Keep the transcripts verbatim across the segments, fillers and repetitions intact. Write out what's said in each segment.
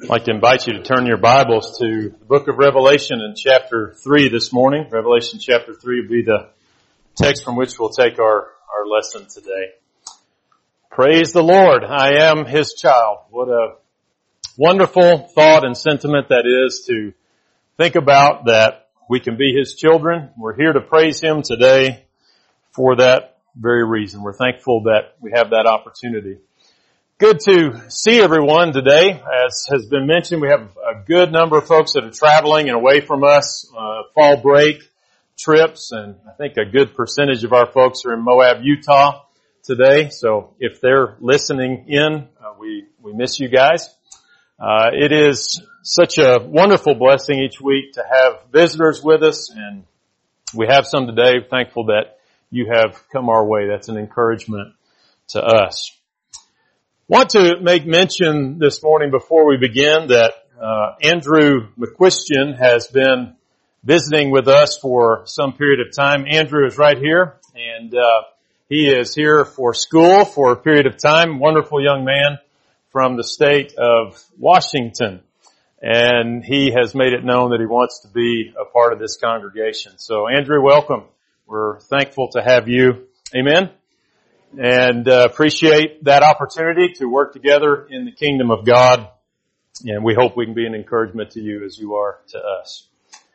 I'd like to invite you to turn your Bibles to the book of Revelation in chapter three this morning. Revelation chapter three will be the text from which we'll take our, our lesson today. Praise the Lord. I am His child. What a wonderful thought and sentiment that is to think about, that we can be His children. We're here to praise Him today for that very reason. We're thankful that we have that opportunity. Good to see everyone today. As has been mentioned, we have a good number of folks that are traveling and away from us, uh, fall break trips, and I think a good percentage of our folks are in Moab, Utah today. So if they're listening in, uh, we, we miss you guys. Uh, it is such a wonderful blessing each week to have visitors with us, and we have some today. Thankful that you have come our way. That's an encouragement to us. Want to make mention this morning before we begin that uh, Andrew McQuistion has been visiting with us for some period of time. Andrew is right here, and uh, he is here for school for a period of time. Wonderful young man from the state of Washington, and he has made it known that he wants to be a part of this congregation. So Andrew, welcome. We're thankful to have you. Amen. And uh, appreciate that opportunity to work together in the kingdom of God. And we hope we can be an encouragement to you as you are to us.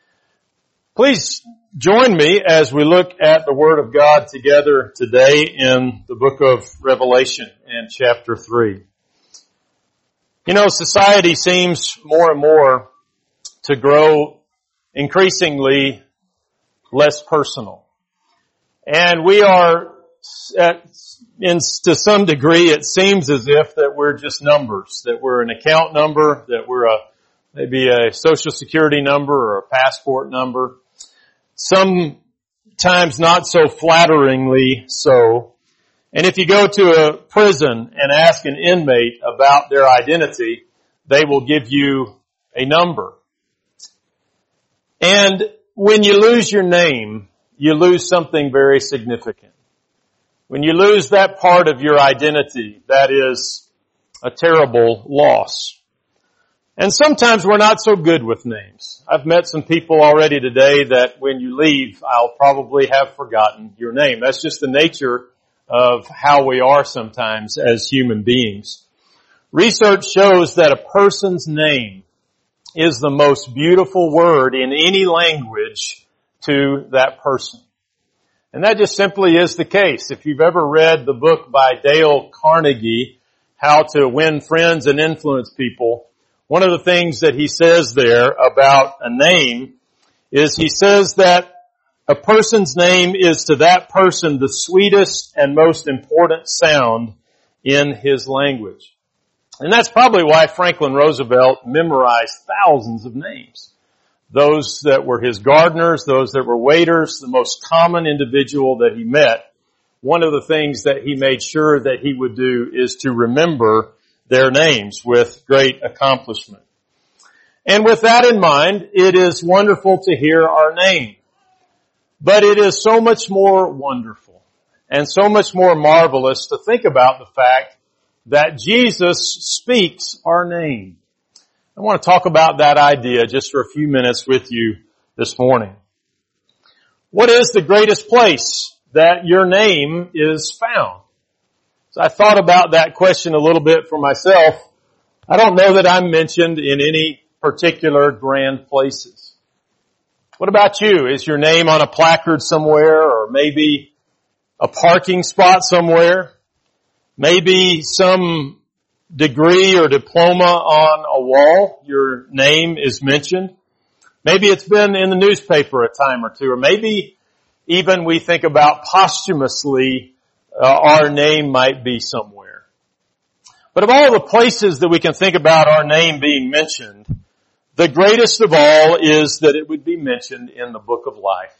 Please join me as we look at the Word of God together today in the book of Revelation and chapter three. You know, society seems more and more to grow increasingly less personal. And we are At, in, to some degree, it seems as if that we're just numbers, that we're an account number, that we're a maybe a social security number or a passport number. Sometimes not so flatteringly so. And if you go to a prison and ask an inmate about their identity, they will give you a number. And when you lose your name, you lose something very significant. When you lose that part of your identity, that is a terrible loss. And sometimes we're not so good with names. I've met some people already today that when you leave, I'll probably have forgotten your name. That's just the nature of how we are sometimes as human beings. Research shows that a person's name is the most beautiful word in any language to that person. And that just simply is the case. If you've ever read the book by Dale Carnegie, How to Win Friends and Influence People, one of the things that he says there about a name is he says that a person's name is to that person the sweetest and most important sound in his language. And that's probably why Franklin Roosevelt memorized thousands of names. Those that were his gardeners, those that were waiters, the most common individual that he met, one of the things that he made sure that he would do is to remember their names with great accomplishment. And with that in mind, it is wonderful to hear our name. But it is so much more wonderful and so much more marvelous to think about the fact that Jesus speaks our name. I want to talk about that idea just for a few minutes with you this morning. What is the greatest place that your name is found? So I thought about that question a little bit for myself. I don't know that I'm mentioned in any particular grand places. What about you? Is your name on a placard somewhere, or maybe a parking spot somewhere? Maybe some degree or diploma on a wall, your name is mentioned. Maybe it's been in the newspaper a time or two, or maybe even we think about posthumously uh, our name might be somewhere. But of all the places that we can think about our name being mentioned, the greatest of all is that it would be mentioned in the book of life.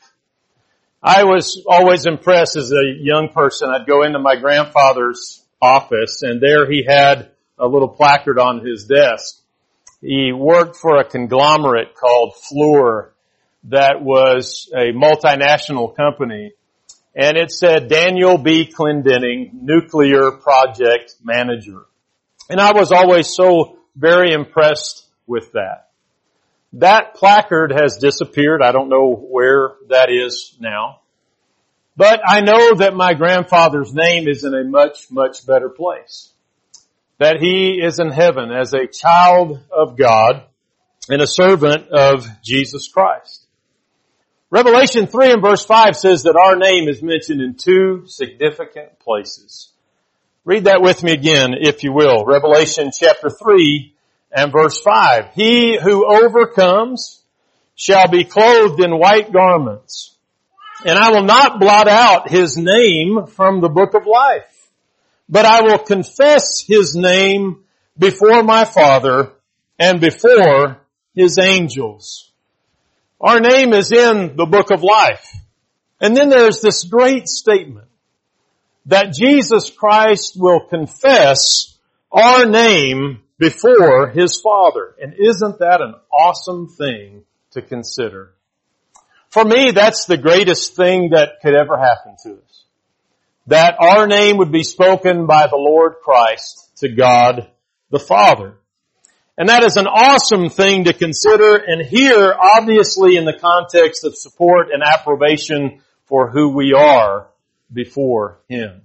I was always impressed as a young person. I'd go into my grandfather's office, and there he had a little placard on his desk. He worked for a conglomerate called Fluor that was a multinational company, and it said Daniel B. Clendenning, Nuclear Project Manager. And I was always so very impressed with that. That placard has disappeared. I don't know where that is now. But I know that my grandfather's name is in a much, much better place. That he is in heaven as a child of God and a servant of Jesus Christ. Revelation three and verse five says that our name is mentioned in two significant places. Read that with me again, if you will. Revelation chapter three and verse five. He who overcomes shall be clothed in white garments, and I will not blot out his name from the book of life, but I will confess his name before my Father and before his angels. Our name is in the book of life. And then there's this great statement that Jesus Christ will confess our name before his Father. And isn't that an awesome thing to consider? For me, that's the greatest thing that could ever happen to us. That our name would be spoken by the Lord Christ to God the Father. And that is an awesome thing to consider, and here, obviously in the context of support and approbation for who we are before him.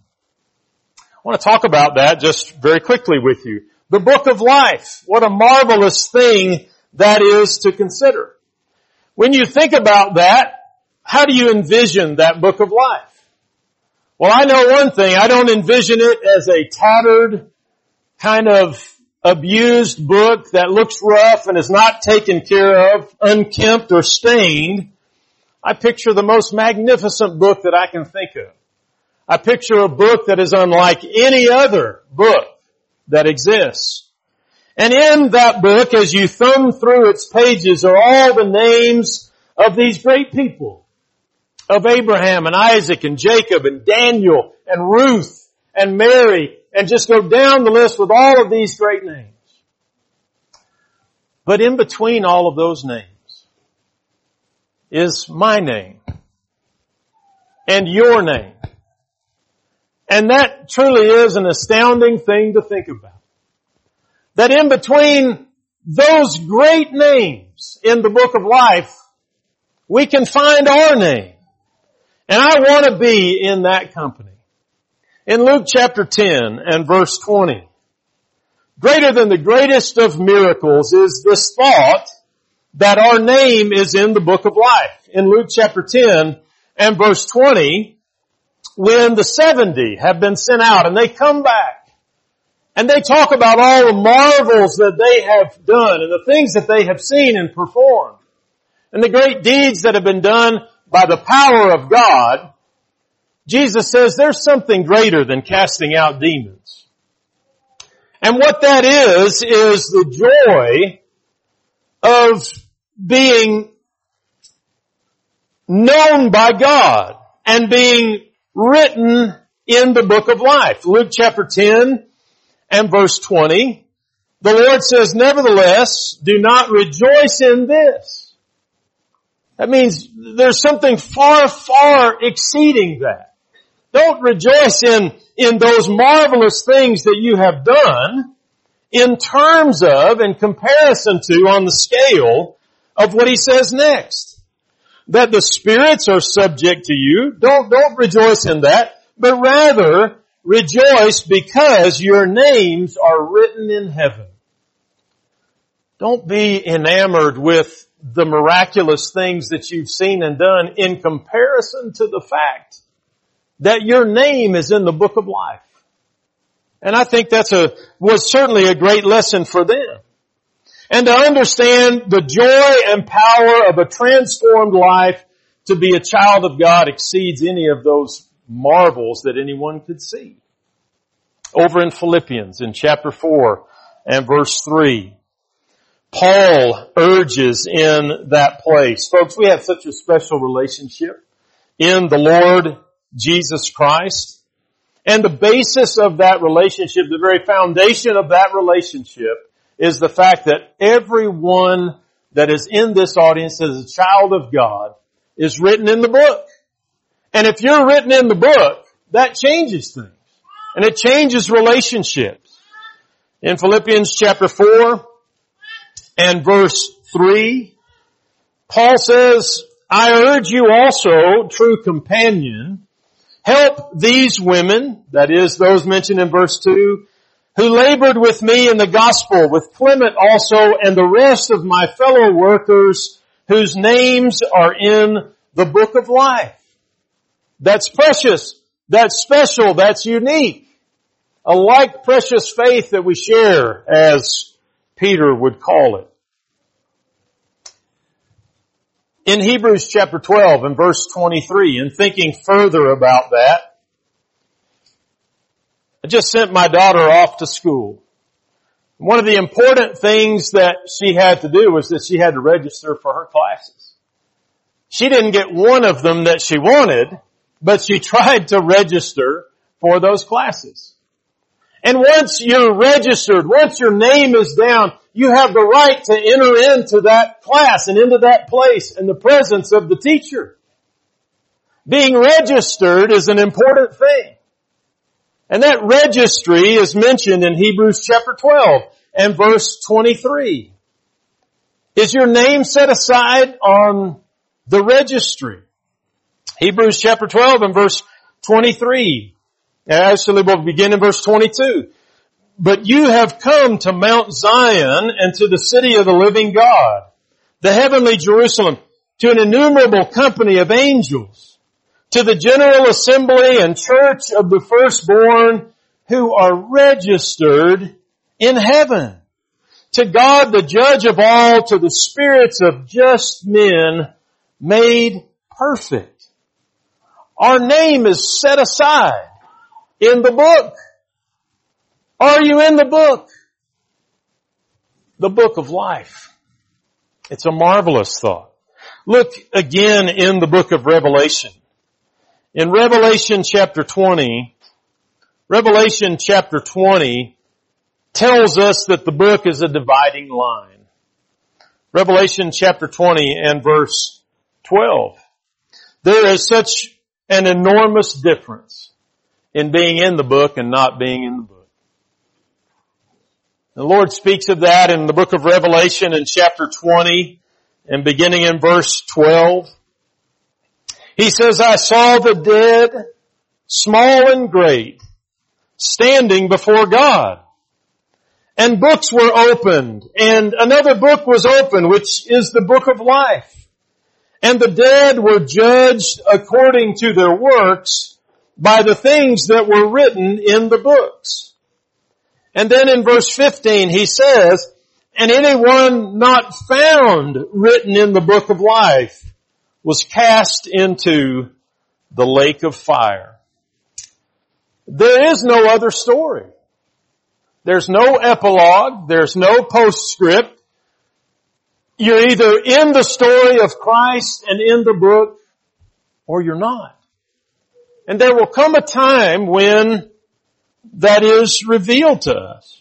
I want to talk about that just very quickly with you. The book of life. What a marvelous thing that is to consider. When you think about that, how do you envision that book of life? Well, I know one thing. I don't envision it as a tattered, kind of abused book that looks rough and is not taken care of, unkempt or stained. I picture the most magnificent book that I can think of. I picture a book that is unlike any other book that exists. And in that book, as you thumb through its pages, are all the names of these great people. Of Abraham and Isaac and Jacob and Daniel and Ruth and Mary, and just go down the list with all of these great names. But in between all of those names is my name and your name. And that truly is an astounding thing to think about. That in between those great names in the book of life, we can find our name. And I want to be in that company. In Luke chapter ten and verse twenty, greater than the greatest of miracles is this thought that our name is in the book of life. In Luke chapter ten and verse twenty, when the seventy have been sent out and they come back and they talk about all the marvels that they have done and the things that they have seen and performed and the great deeds that have been done by the power of God, Jesus says there's something greater than casting out demons. And what that is, is the joy of being known by God and being written in the book of life. Luke chapter ten and verse twenty, the Lord says, nevertheless, do not rejoice in this. That means there's something far, far exceeding that. Don't rejoice in, in those marvelous things that you have done in terms of, in comparison to, on the scale of what he says next. That the spirits are subject to you. Don't, don't rejoice in that, but rather rejoice because your names are written in heaven. Don't be enamored with the miraculous things that you've seen and done in comparison to the fact that your name is in the book of life. And I think that's a, was certainly a great lesson for them. And to understand the joy and power of a transformed life to be a child of God exceeds any of those marvels that anyone could see. Over in Philippians in chapter four and verse three, Paul urges in that place. Folks, we have such a special relationship in the Lord Jesus Christ. And the basis of that relationship, the very foundation of that relationship, is the fact that everyone that is in this audience as a child of God is written in the book. And if you're written in the book, that changes things. And it changes relationships. In Philippians chapter four and verse three, Paul says, I urge you also, true companion, help these women, that is, those mentioned in verse two, who labored with me in the gospel, with Clement also and the rest of my fellow workers whose names are in the book of life. That's precious. That's special. That's unique. A like precious faith that we share, as Peter would call it. In Hebrews chapter twelve and verse twenty-three, and thinking further about that, I just sent my daughter off to school. One of the important things that she had to do was that she had to register for her classes. She didn't get one of them that she wanted, but she tried to register for those classes. And once you're registered, once your name is down, you have the right to enter into that class and into that place in the presence of the teacher. Being registered is an important thing. And that registry is mentioned in Hebrews chapter twelve and verse twenty-three. Is your name set aside on the registry? Hebrews chapter twelve and verse twenty-three. Actually, we'll begin in verse twenty-two. But you have come to Mount Zion and to the city of the living God, the heavenly Jerusalem, to an innumerable company of angels, to the general assembly and church of the firstborn who are registered in heaven, to God the judge of all, to the spirits of just men made perfect. Our name is set aside in the book. Are you in the book? The book of life. It's a marvelous thought. Look again in the book of Revelation. In Revelation chapter twenty, Revelation chapter twenty tells us that the book is a dividing line. Revelation chapter twenty and verse twelve. There is such an enormous difference in being in the book and not being in the book. The Lord speaks of that in the book of Revelation in chapter twenty and beginning in verse twelve. He says, I saw the dead, small and great, standing before God. And books were opened, and another book was opened, which is the book of life. And the dead were judged according to their works by the things that were written in the books. And then in verse fifteen he says, and anyone not found written in the book of life was cast into the lake of fire. There is no other story. There's no epilogue. There's no postscript. You're either in the story of Christ and in the book, or you're not. And there will come a time when that is revealed to us.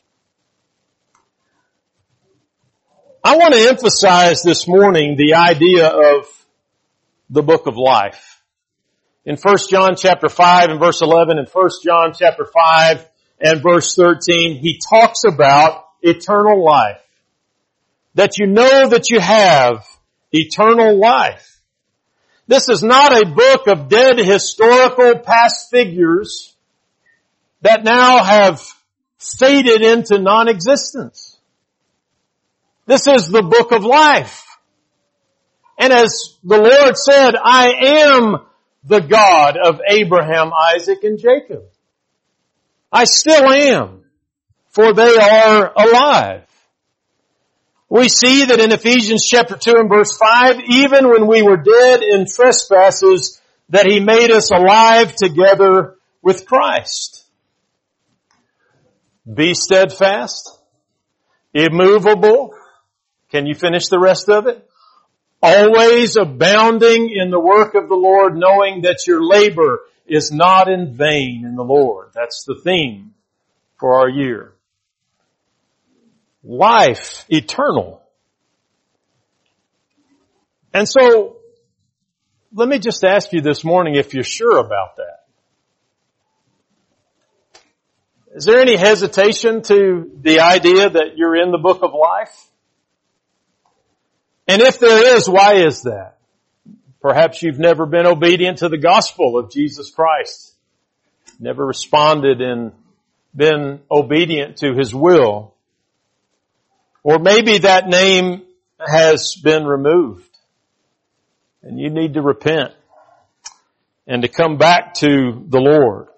I want to emphasize this morning the idea of the book of life. In First John chapter five and verse eleven and First John chapter five and verse thirteen, he talks about eternal life. That you know that you have eternal life. This is not a book of dead historical past figures that now have faded into non-existence. This is the book of life. And as the Lord said, I am the God of Abraham, Isaac, and Jacob. I still am, for they are alive. We see that in Ephesians chapter two and verse five, even when we were dead in trespasses, that He made us alive together with Christ. Be steadfast, immovable. Can you finish the rest of it? Always abounding in the work of the Lord, knowing that your labor is not in vain in the Lord. That's the theme for our year. Life eternal. And so, let me just ask you this morning if you're sure about that. Is there any hesitation to the idea that you're in the book of life? And if there is, why is that? Perhaps you've never been obedient to the gospel of Jesus Christ. Never responded and been obedient to His will. Or maybe that name has been removed and you need to repent and to come back to the Lord.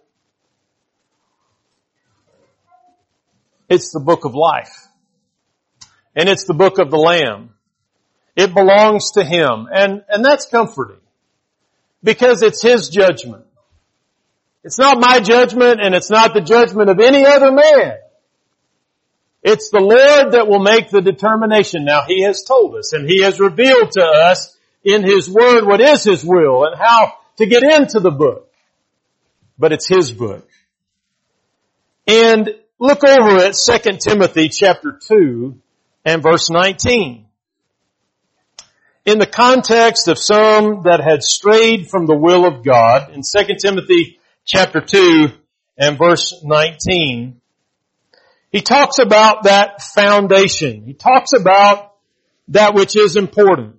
It's the book of life. And it's the book of the Lamb. It belongs to Him. And, and that's comforting. Because it's His judgment. It's not my judgment and it's not the judgment of any other man. It's the Lord that will make the determination. Now He has told us and He has revealed to us in His Word what is His will and how to get into the book. But it's His book. And look over at Second Timothy chapter two and verse nineteen. In the context of some that had strayed from the will of God, in Second Timothy chapter two and verse nineteen, he talks about that foundation. He talks about that which is important.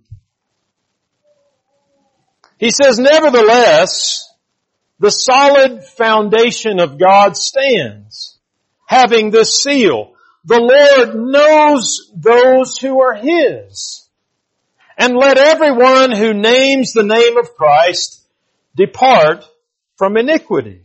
He says, nevertheless, the solid foundation of God stands, having this seal. The Lord knows those who are His. And let everyone who names the name of Christ depart from iniquity.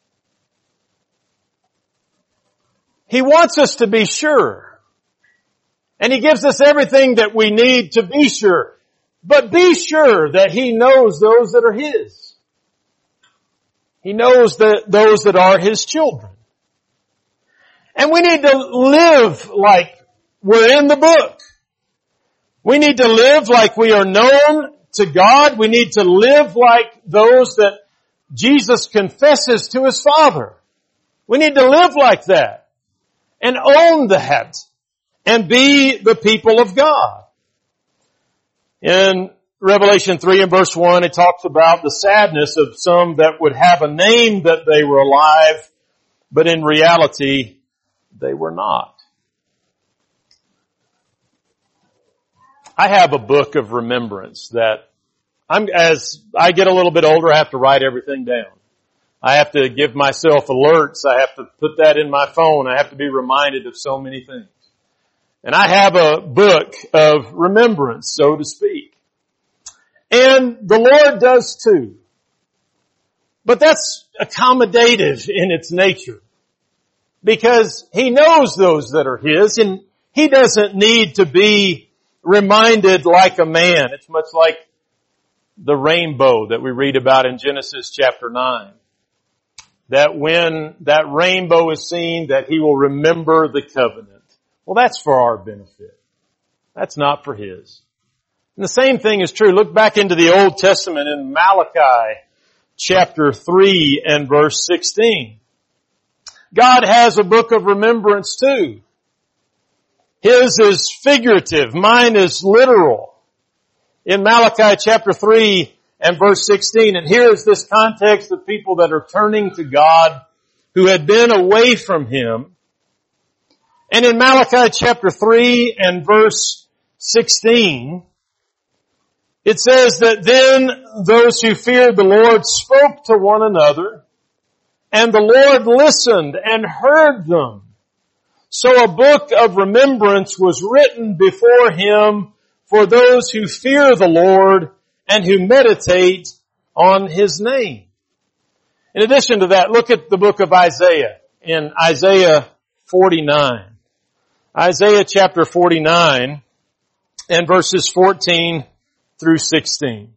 He wants us to be sure. And He gives us everything that we need to be sure. But be sure that He knows those that are His. He knows that those that are His children. And we need to live like we're in the book. We need to live like we are known to God. We need to live like those that Jesus confesses to His Father. We need to live like that and own that and be the people of God. In Revelation three and verse one, it talks about the sadness of some that would have a name that they were alive, but in reality, they were not. I have a book of remembrance that I'm, as I get a little bit older, I have to write everything down. I have to give myself alerts. I have to put that in my phone. I have to be reminded of so many things. And I have a book of remembrance, so to speak. And the Lord does too. But that's accommodative in its nature. Because He knows those that are His, and He doesn't need to be reminded like a man. It's much like the rainbow that we read about in Genesis chapter nine. That when that rainbow is seen, that He will remember the covenant. Well, that's for our benefit. That's not for His. And the same thing is true. Look back into the Old Testament in Malachi chapter three and verse sixteen. God has a book of remembrance too. His is figurative. Mine is literal. In Malachi chapter three and verse sixteen, and here is this context of people that are turning to God who had been away from Him. And in Malachi chapter three and verse sixteen, it says that then those who feared the Lord spoke to one another, and the Lord listened and heard them. So a book of remembrance was written before Him for those who fear the Lord and who meditate on His name. In addition to that, look at the book of Isaiah in Isaiah forty-nine. Isaiah chapter forty-nine and verses fourteen through sixteen.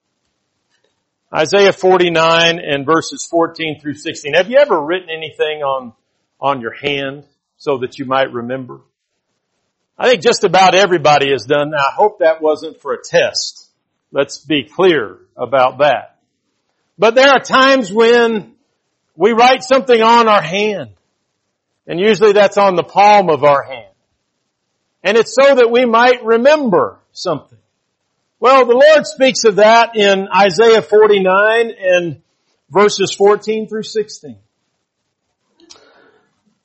Isaiah forty-nine and verses fourteen through sixteen. Have you ever written anything on, on your hand so that you might remember? I think just about everybody has done that. I hope that wasn't for a test. Let's be clear about that. But there are times when we write something on our hand. And usually that's on the palm of our hand. And it's so that we might remember something. Well, the Lord speaks of that in Isaiah forty-nine and verses fourteen through sixteen.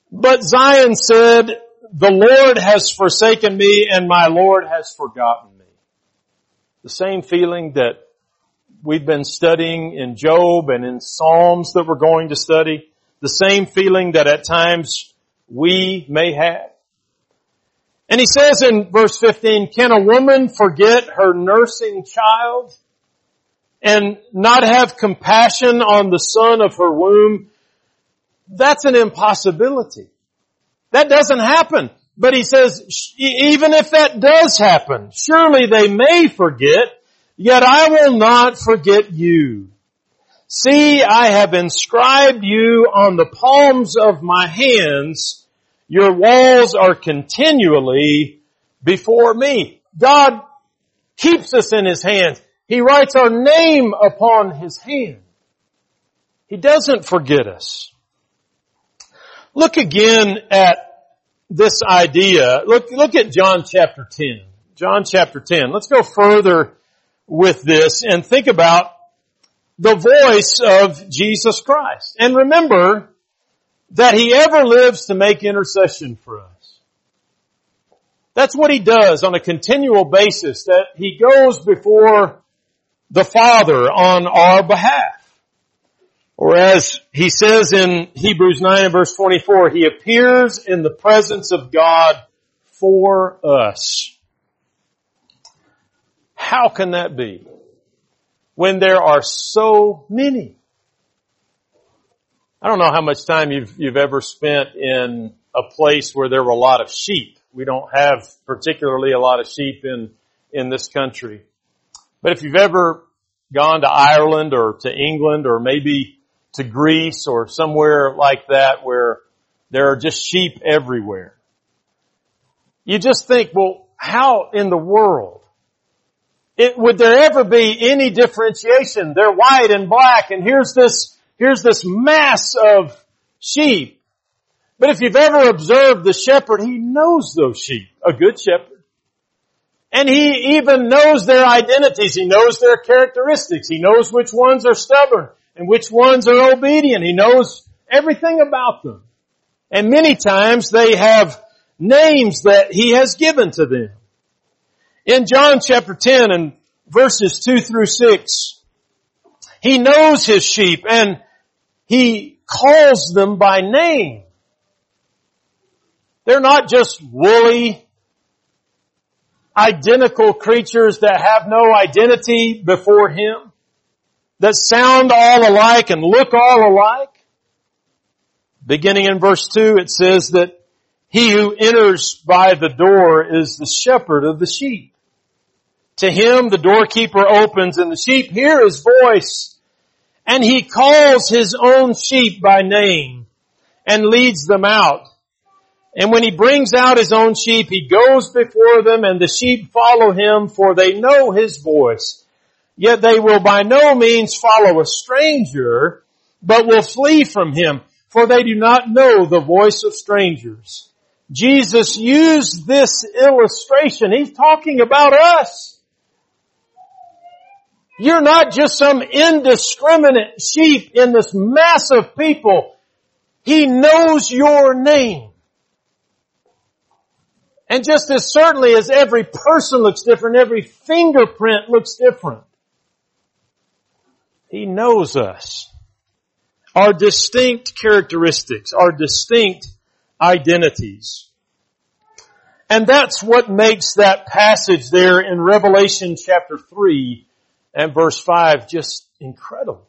But Zion said, the Lord has forsaken me and my Lord has forgotten me. The same feeling that we've been studying in Job and in Psalms that we're going to study. The same feeling that at times we may have. And he says in verse fifteen, can a woman forget her nursing child and not have compassion on the son of her womb? That's an impossibility. That doesn't happen. But he says, even if that does happen, surely they may forget, yet I will not forget you. See, I have inscribed you on the palms of my hands. Your walls are continually before me. God keeps us in His hands. He writes our name upon His hand. He doesn't forget us. Look again at this idea. Look, look at John chapter ten. John chapter ten. Let's go further with this and think about the voice of Jesus Christ. And remember that He ever lives to make intercession for us. That's what He does on a continual basis, that He goes before the Father on our behalf. Or as He says in Hebrews nine and verse twenty-four, He appears in the presence of God for us. How can that be when there are so many? I don't know how much time you've, you've ever spent in a place where there were a lot of sheep. We don't have particularly a lot of sheep in, in this country. But if you've ever gone to Ireland or to England or maybe to Greece or somewhere like that where there are just sheep everywhere, you just think, well, how in the world it, would there ever be any differentiation? They're white and black, and here's this, here's this mass of sheep. But if you've ever observed the shepherd, he knows those sheep, a good shepherd. And he even knows their identities. He knows their characteristics. He knows which ones are stubborn and which ones are obedient. He knows everything about them. And many times they have names that He has given to them. In John chapter ten and verses two through six, He knows His sheep and He calls them by name. They're not just woolly, identical creatures that have no identity before Him, that sound all alike and look all alike. Beginning in verse two, it says that He who enters by the door is the shepherd of the sheep. To him the doorkeeper opens, and the sheep hear His voice, and He calls His own sheep by name and leads them out. And when He brings out His own sheep, He goes before them, and the sheep follow Him, for they know His voice. Yet they will by no means follow a stranger, but will flee from him, for they do not know the voice of strangers. Jesus used this illustration. He's talking about us. You're not just some indiscriminate sheep in this mass of people. He knows your name. And just as certainly as every person looks different, every fingerprint looks different, He knows us. Our distinct characteristics, our distinct identities. And that's what makes that passage there in Revelation chapter three and verse five just incredible.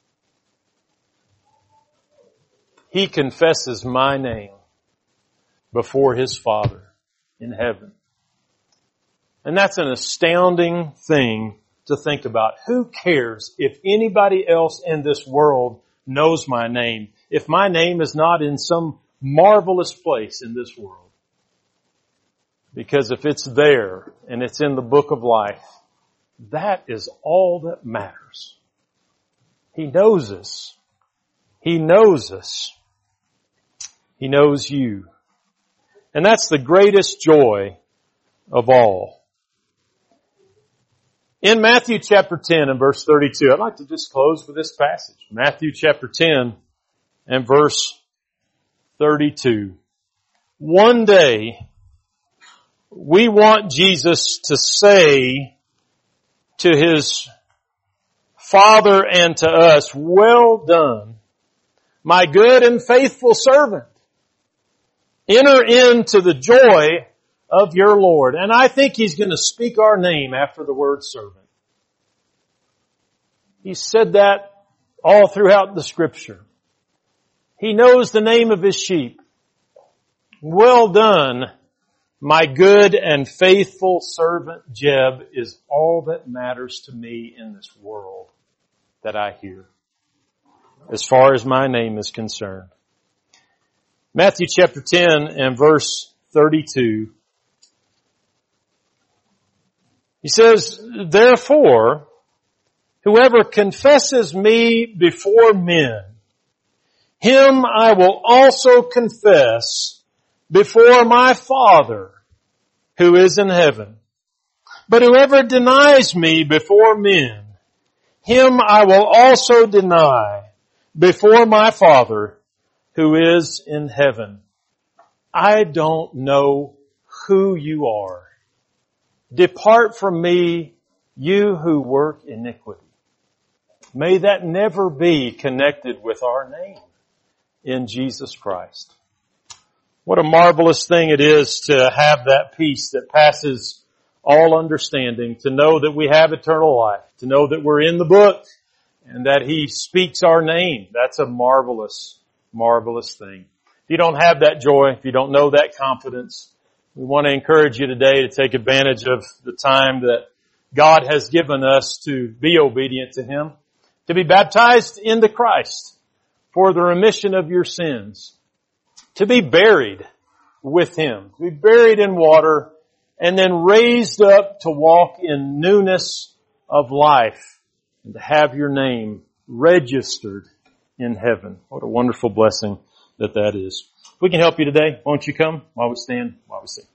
He confesses my name before His Father in heaven. And that's an astounding thing to think about. Who cares if anybody else in this world knows my name, if my name is not in some marvelous place in this world? Because if it's there and it's in the book of life, that is all that matters. He knows us. He knows us. He knows you. And that's the greatest joy of all. In Matthew chapter ten and verse thirty-two, I'd like to just close with this passage. Matthew chapter ten and verse thirty-two. One day, we want Jesus to say to His Father and to us, well done, my good and faithful servant. Enter into the joy of your Lord. And I think He's going to speak our name after the word servant. He said that all throughout the Scripture. He knows the name of His sheep. Well done, my good and faithful servant Jeb, is all that matters to me in this world that I hear, as far as my name is concerned. Matthew chapter ten and verse thirty-two. He says, therefore, whoever confesses me before men, him I will also confess before my Father who is in heaven. But whoever denies me before men, him I will also deny before my Father who is in heaven. I don't know who you are. Depart from me, you who work iniquity. May that never be connected with our name in Jesus Christ. What a marvelous thing it is to have that peace that passes all understanding, to know that we have eternal life, to know that we're in the book and that He speaks our name. That's a marvelous, marvelous thing. If you don't have that joy, if you don't know that confidence, we want to encourage you today to take advantage of the time that God has given us to be obedient to Him, to be baptized into Christ for the remission of your sins, to be buried with Him, to be buried in water, and then raised up to walk in newness of life and to have your name registered in heaven. What a wonderful blessing that that is. If we can help you today, won't you come while we stand, while we sing.